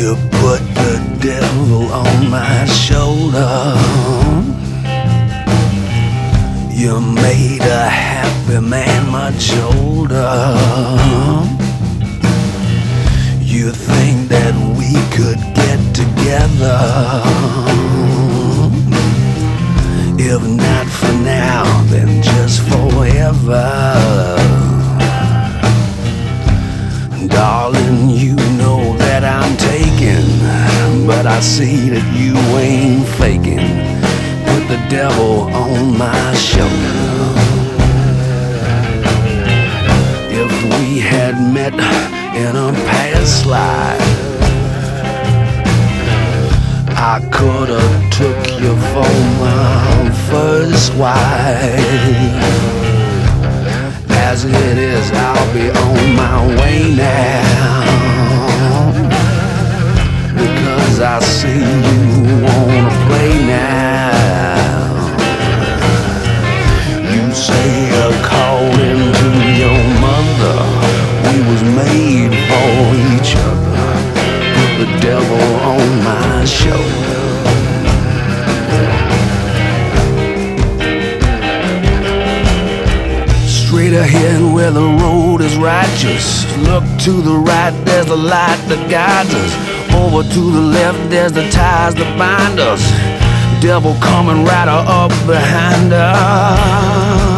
You put the devil on my shoulder. You made a happy man much older. You think that we could get together? If not for now, then just forever. Darling, you know that I'm taken, but I see that you ain't faking. Put the devil on my shoulder. If we had met in a past life, I could've took you for my first wife. As it is, I'll be on my way now, because I see you wanna play now. You say according to your mother, we was made for each other. Put the devil on my shoulder. Straight ahead where the road is righteous. Look to the right, there's the light that guides us. Over to the left, there's the ties that bind us. Devil coming right up behind us.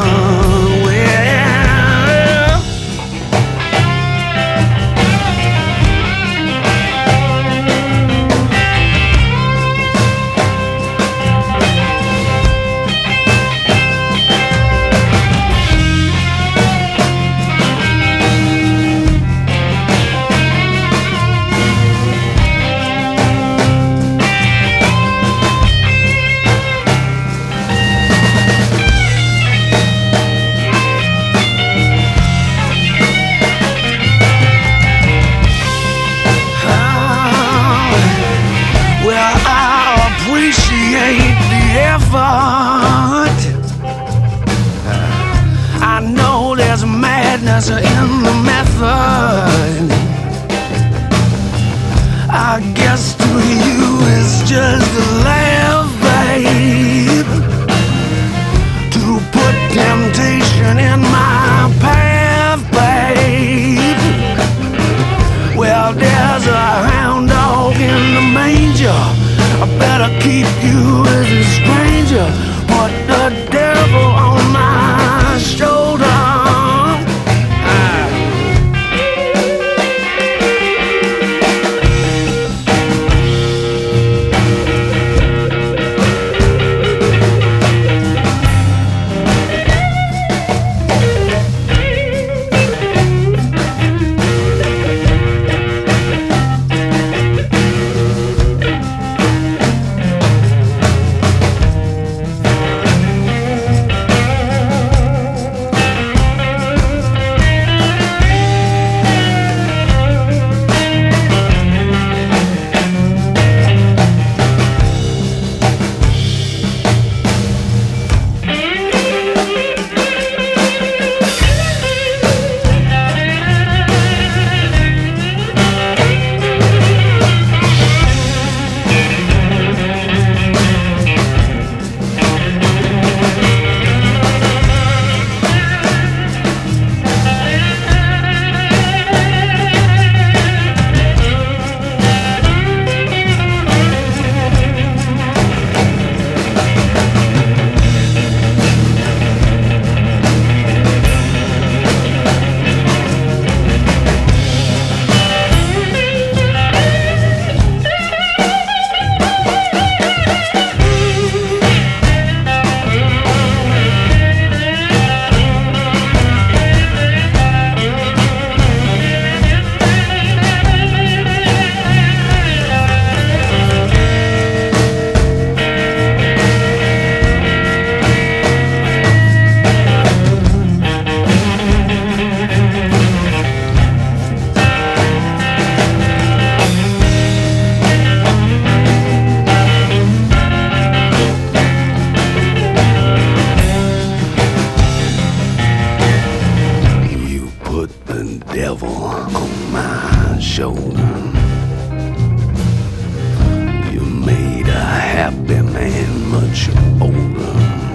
Appreciate the effort. I know there's madness in the method. I guess to you it's just a laugh, babe, to put temptation in my path, babe. Well, there's a hound dog in the manger. I better keep you as a stranger. Put the devil on my shoulder. devil on my shoulder. a happy man much older.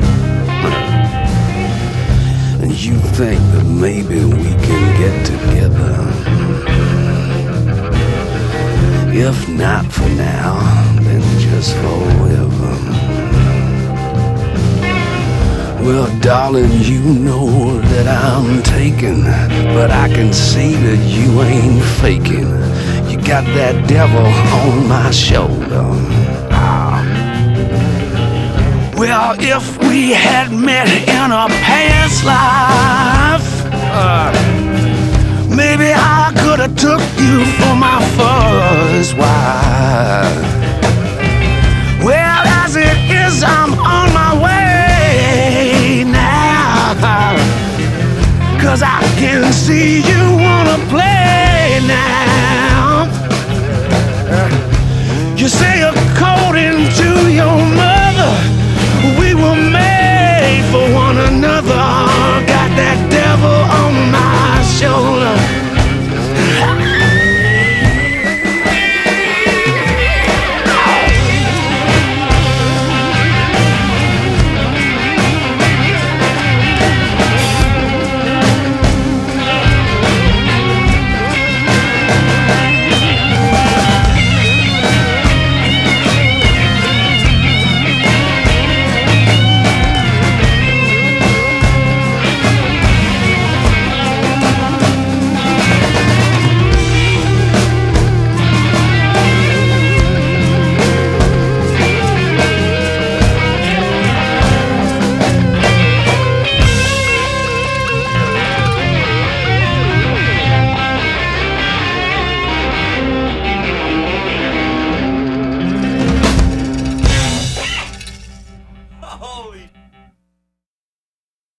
And you think that maybe we can get together. If not for now, then just forever. Well, darling, you know that I'm taken, but I can see that you ain't faking. You got that devil on my shoulder. Well, if we had met in a past life, maybe I could have took you for my first wife. Well, as it is, I'm on my way now, 'cause I can see you wanna play.